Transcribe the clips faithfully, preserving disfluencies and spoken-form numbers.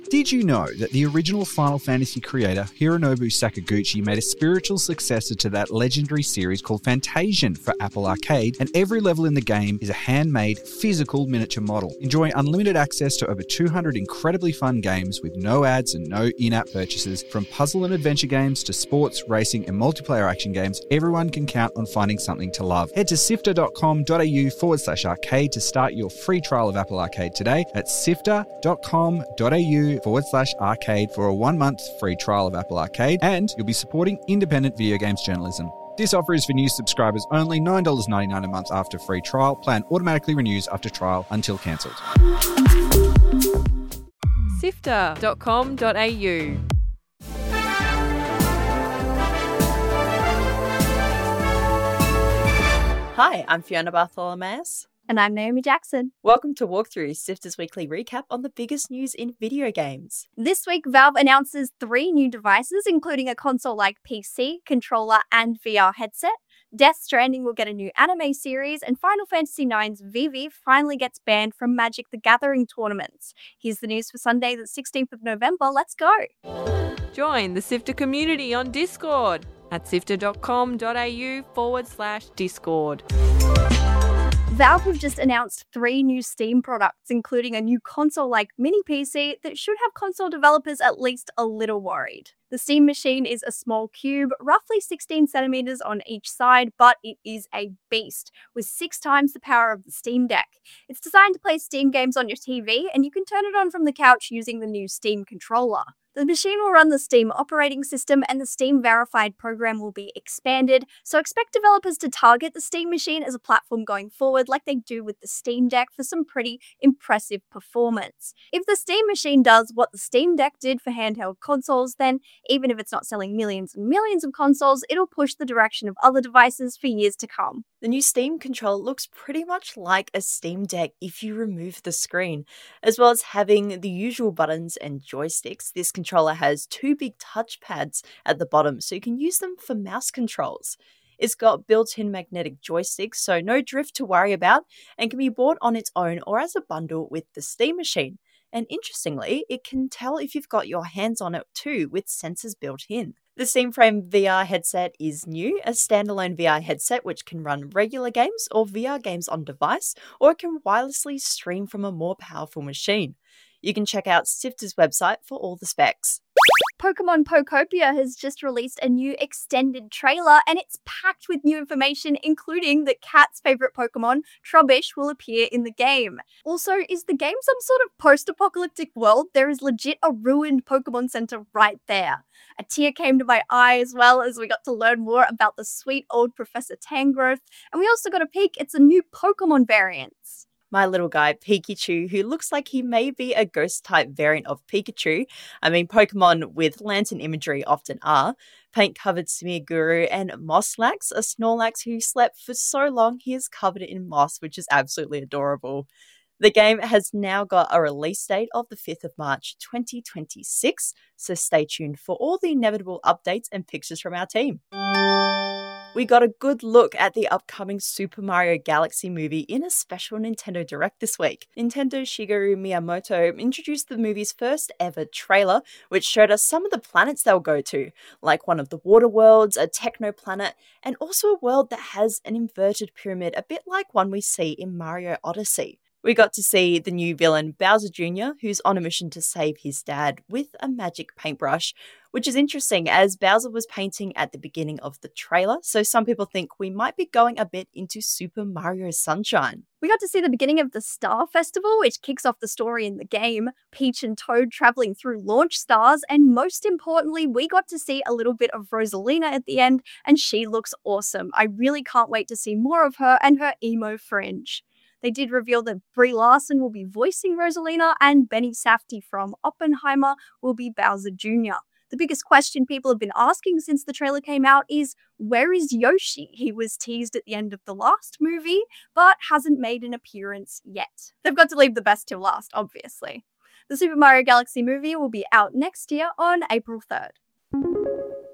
Did you know that the original Final Fantasy creator, Hironobu Sakaguchi, made a spiritual successor to that legendary series called Fantasian for Apple Arcade, and every level in the game is a handmade, physical miniature model. Enjoy unlimited access to over two hundred incredibly fun games with no ads and no in-app purchases. From puzzle and adventure games to sports, racing, and multiplayer action games, everyone can count on finding something to love. Head to sifter.com.au forward slash arcade to start your free trial of Apple Arcade today. That's sifter.com.au forward slash arcade for a one-month free trial of Apple Arcade, and you'll be supporting independent video games journalism. This offer is for new subscribers only, nine dollars ninety-nine a month after free trial. Plan automatically renews after trial until cancelled. sifter dot com dot a u. Hi, I'm Fiona Bartholomeus. And I'm Naomi Jackson. Welcome to Walkthrough, Sifter's weekly recap on the biggest news in video games. This week, Valve announces three new devices, including a console-like P C, controller, and V R headset. Death Stranding will get a new anime series, and Final Fantasy nine's Vivi finally gets banned from Magic the Gathering tournaments. Here's the news for Sunday, the sixteenth of November. Let's go. Join the Sifter community on Discord at sifter.com.au forward slash Discord. Valve have just announced three new Steam products, including a new console-like mini P C that should have console developers at least a little worried. The Steam machine is a small cube, roughly sixteen centimeters on each side, but it is a beast, with six times the power of the Steam Deck. It's designed to play Steam games on your T V, and you can turn it on from the couch using the new Steam controller. The machine will run the Steam operating system, and the Steam Verified program will be expanded, so expect developers to target the Steam machine as a platform going forward like they do with the Steam Deck for some pretty impressive performance. If the Steam machine does what the Steam Deck did for handheld consoles, then even if it's not selling millions and millions of consoles, it'll push the direction of other devices for years to come. The new Steam controller looks pretty much like a Steam Deck if you remove the screen. As well as having the usual buttons and joysticks, this controller has two big touchpads at the bottom, so you can use them for mouse controls. It's got built-in magnetic joysticks, so no drift to worry about, and can be bought on its own or as a bundle with the Steam machine. And interestingly, it can tell if you've got your hands on it too, with sensors built in. The Steam Frame V R headset is new, a standalone V R headset which can run regular games or V R games on device, or it can wirelessly stream from a more powerful machine. You can check out Sifter's website for all the specs. Pokemon Pokopia has just released a new extended trailer, and it's packed with new information, including that Kat's favourite Pokemon, Trubbish, will appear in the game. Also, is the game some sort of post-apocalyptic world? There is legit a ruined Pokemon Center right there. A tear came to my eye as well as we got to learn more about the sweet old Professor Tangrowth, and we also got a peek at some new Pokemon variants. My little guy, Pikachu, who looks like he may be a ghost-type variant of Pikachu. I mean, Pokemon with lantern imagery often are. Paint-covered Smearguru and Mosslax, a Snorlax who slept for so long he is covered in moss, which is absolutely adorable. The game has now got a release date of the fifth of March twenty twenty-six, so stay tuned for all the inevitable updates and pictures from our team. We got a good look at the upcoming Super Mario Galaxy movie in a special Nintendo Direct this week. Nintendo's Shigeru Miyamoto introduced the movie's first ever trailer, which showed us some of the planets they'll go to, like one of the water worlds, a techno planet, and also a world that has an inverted pyramid, a bit like one we see in Mario Odyssey. We got to see the new villain Bowser Junior, who's on a mission to save his dad with a magic paintbrush, which is interesting as Bowser was painting at the beginning of the trailer, so some people think we might be going a bit into Super Mario Sunshine. We got to see the beginning of the Star Festival, which kicks off the story in the game, Peach and Toad traveling through launch stars, and most importantly, we got to see a little bit of Rosalina at the end, and she looks awesome. I really can't wait to see more of her and her emo fringe. They did reveal that Brie Larson will be voicing Rosalina, and Benny Safdie from Oppenheimer will be Bowser Junior The biggest question people have been asking since the trailer came out is, where is Yoshi? He was teased at the end of the last movie, but hasn't made an appearance yet. They've got to leave the best till last, obviously. The Super Mario Galaxy movie will be out next year on April third.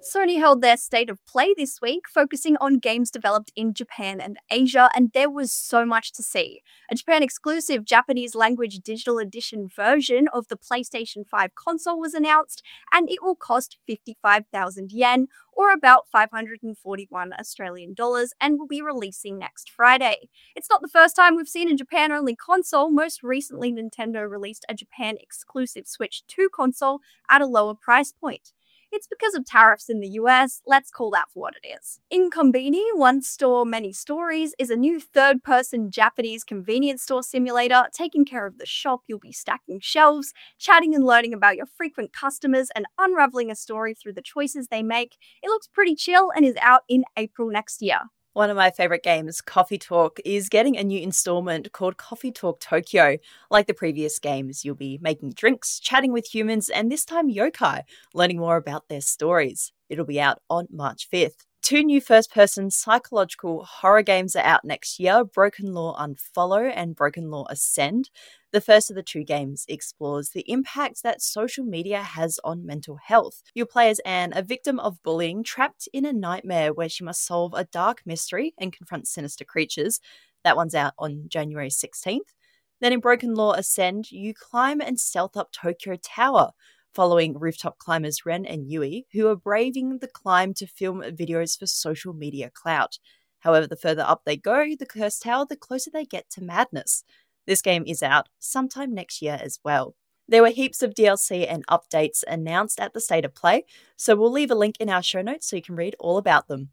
Sony held their State of Play this week, focusing on games developed in Japan and Asia, and there was so much to see. A Japan-exclusive Japanese language digital edition version of the PlayStation five console was announced, and it will cost fifty-five thousand yen, or about five hundred forty-one Australian dollars, and will be releasing next Friday. It's not the first time we've seen a Japan-only console. Most recently, Nintendo released a Japan-exclusive Switch two console at a lower price point. It's because of tariffs in the U S, let's call that for what it is. In Konbini, One Store Many Stories is a new third-person Japanese convenience store simulator. Taking care of the shop, you'll be stacking shelves, chatting and learning about your frequent customers, and unraveling a story through the choices they make. It looks pretty chill and is out in April next year. One of my favourite games, Coffee Talk, is getting a new installment called Coffee Talk Tokyo. Like the previous games, you'll be making drinks, chatting with humans, and this time yokai, learning more about their stories. It'll be out on March fifth. Two new first-person psychological horror games are out next year, Broken Law Unfollow and Broken Law Ascend. The first of the two games explores the impact that social media has on mental health. You'll play as Anne, a victim of bullying, trapped in a nightmare where she must solve a dark mystery and confront sinister creatures. That one's out on January sixteenth. Then in Broken Law Ascend, you climb and stealth up Tokyo Tower, following rooftop climbers Ren and Yui, who are braving the climb to film videos for social media clout. However, the further up they go, the cursed tower, the closer they get to madness. This game is out sometime next year as well. There were heaps of D L C and updates announced at the State of Play, so we'll leave a link in our show notes so you can read all about them.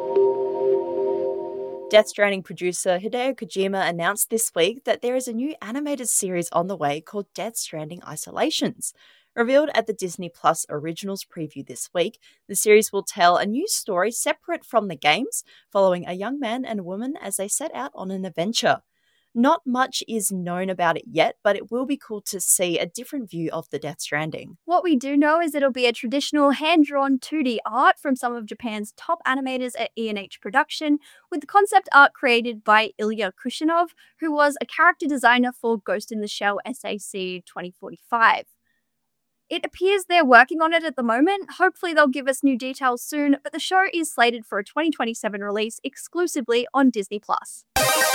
Death Stranding producer Hideo Kojima announced this week that there is a new animated series on the way called Death Stranding Isolations. Revealed at the Disney Plus Originals preview this week, the series will tell a new story separate from the games, following a young man and woman as they set out on an adventure. Not much is known about it yet, but it will be cool to see a different view of the Death Stranding. What we do know is it'll be a traditional hand-drawn two D art from some of Japan's top animators at E and H Production, with the concept art created by Ilya Kushinov, who was a character designer for Ghost in the Shell S A C twenty forty-five. It appears they're working on it at the moment. Hopefully they'll give us new details soon, but the show is slated for a twenty twenty-seven release exclusively on Disney Plus.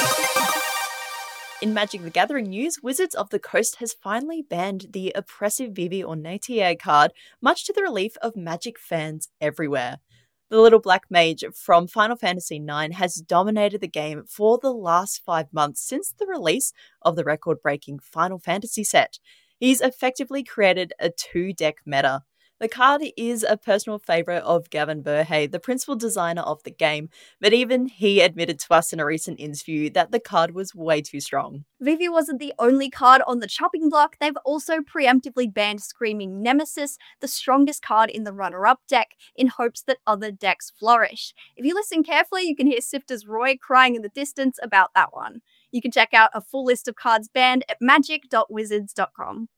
In Magic the Gathering news, Wizards of the Coast has finally banned the oppressive Vivi Ornate card, much to the relief of Magic fans everywhere. The little black mage from Final Fantasy nine has dominated the game for the last five months since the release of the record-breaking Final Fantasy set. He's effectively created a two-deck meta. The card is a personal favourite of Gavin Burhay, the principal designer of the game, but even he admitted to us in a recent interview that the card was way too strong. Vivi wasn't the only card on the chopping block. They've also preemptively banned Screaming Nemesis, the strongest card in the runner-up deck, in hopes that other decks flourish. If you listen carefully, you can hear Sifter's Roy crying in the distance about that one. You can check out a full list of cards banned at magic dot wizards dot com.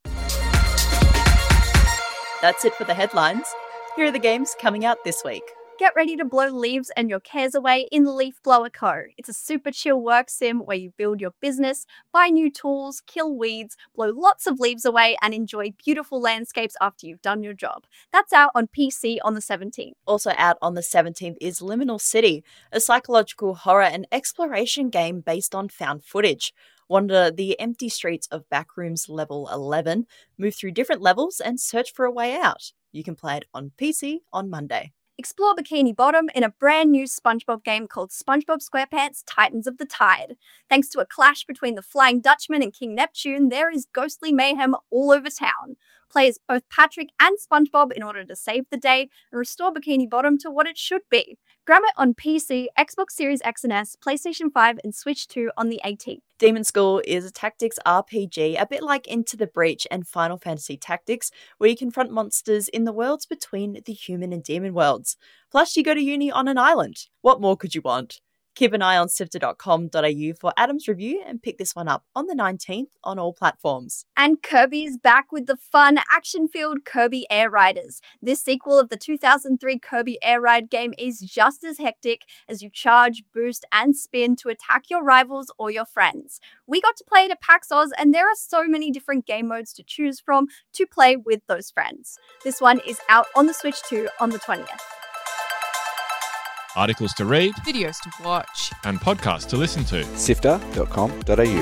That's it for the headlines. Here are the games coming out this week. Get ready to blow leaves and your cares away in Leaf Blower Co. It's a super chill work sim where you build your business, buy new tools, kill weeds, blow lots of leaves away, and enjoy beautiful landscapes after you've done your job. That's out on P C on the seventeenth. Also out on the seventeenth is Liminal City, a psychological horror and exploration game based on found footage. Wander the empty streets of Backrooms Level eleven, move through different levels, and search for a way out. You can play it on P C on Monday. Explore Bikini Bottom in a brand new SpongeBob game called SpongeBob SquarePants Titans of the Tide. Thanks to a clash between the Flying Dutchman and King Neptune, there is ghostly mayhem all over town. Play as both Patrick and SpongeBob in order to save the day and restore Bikini Bottom to what it should be. Grab it on P C, Xbox Series X and S, PlayStation five, and Switch two on the eighteenth. Demon School is a tactics R P G, a bit like Into the Breach and Final Fantasy Tactics, where you confront monsters in the worlds between the human and demon worlds. Plus, you go to uni on an island. What more could you want? Keep an eye on sifter dot com dot a u for Adam's review and pick this one up on the nineteenth on all platforms. And Kirby is back with the fun, action-filled Kirby Air Riders. This sequel of the two thousand three Kirby Air Ride game is just as hectic as you charge, boost, and spin to attack your rivals or your friends. We got to play it at PAX Oz, and there are so many different game modes to choose from to play with those friends. This one is out on the Switch two on the twentieth. articles to read, videos to watch, and podcasts to listen to. sifter dot com dot a u.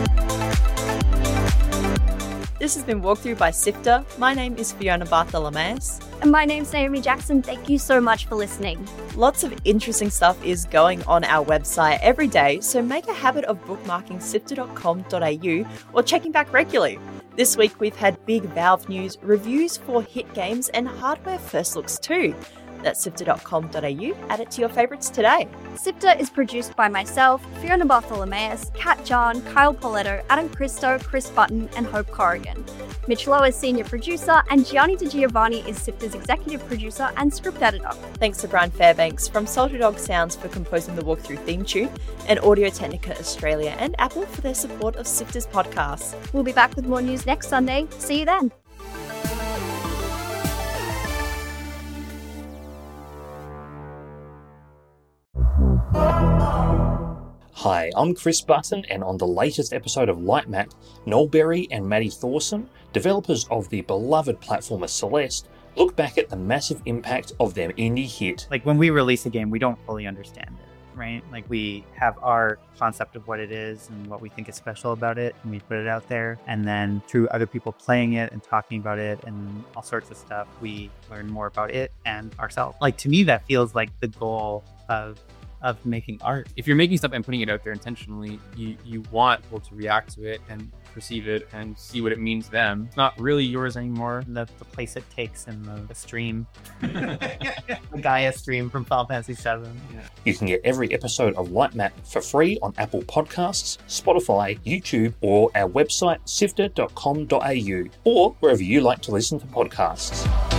This has been Walkthrough by Sifter. My name is Fiona Bartholomeus. And my name's Naomi Jackson. Thank you so much for listening. Lots of interesting stuff is going on our website every day, so make a habit of bookmarking sifter dot com dot a u or checking back regularly. This week we've had big Valve news, reviews for hit games, and hardware first looks too. That's sifter dot com dot a u. Add it to your favourites today. Sifter is produced by myself, Fiona Bartholomeus, Kat John, Kyle Poletto, Adam Christo, Chris Button, and Hope Corrigan. Mitch Lowe is senior producer, and Gianni DiGiovanni is Sifter's executive producer and script editor. Thanks to Brian Fairbanks from Salty Dog Sounds for composing the Walkthrough theme tune, and Audio Technica Australia and Apple for their support of Sifter's podcasts. We'll be back with more news next Sunday. See you then. Hi, I'm Chris Button, and on the latest episode of Lightmap, Noel Berry and Maddie Thorson, developers of the beloved platformer Celeste, look back at the massive impact of their indie hit. Like, when we release a game, we don't fully understand it, right? Like, we have our concept of what it is and what we think is special about it, and we put it out there. And then through other people playing it and talking about it and all sorts of stuff, we learn more about it and ourselves. Like, to me, that feels like the goal of of making art. If you're making stuff and putting it out there intentionally, you, you want people to react to it and perceive it and see what it means to them. It's not really yours anymore. The, the place it takes in the, the stream. The Gaia stream from Final Fantasy seven. Yeah. You can get every episode of Lightmap for free on Apple Podcasts, Spotify, YouTube, or our website sifter dot com dot a u, or wherever you like to listen to podcasts.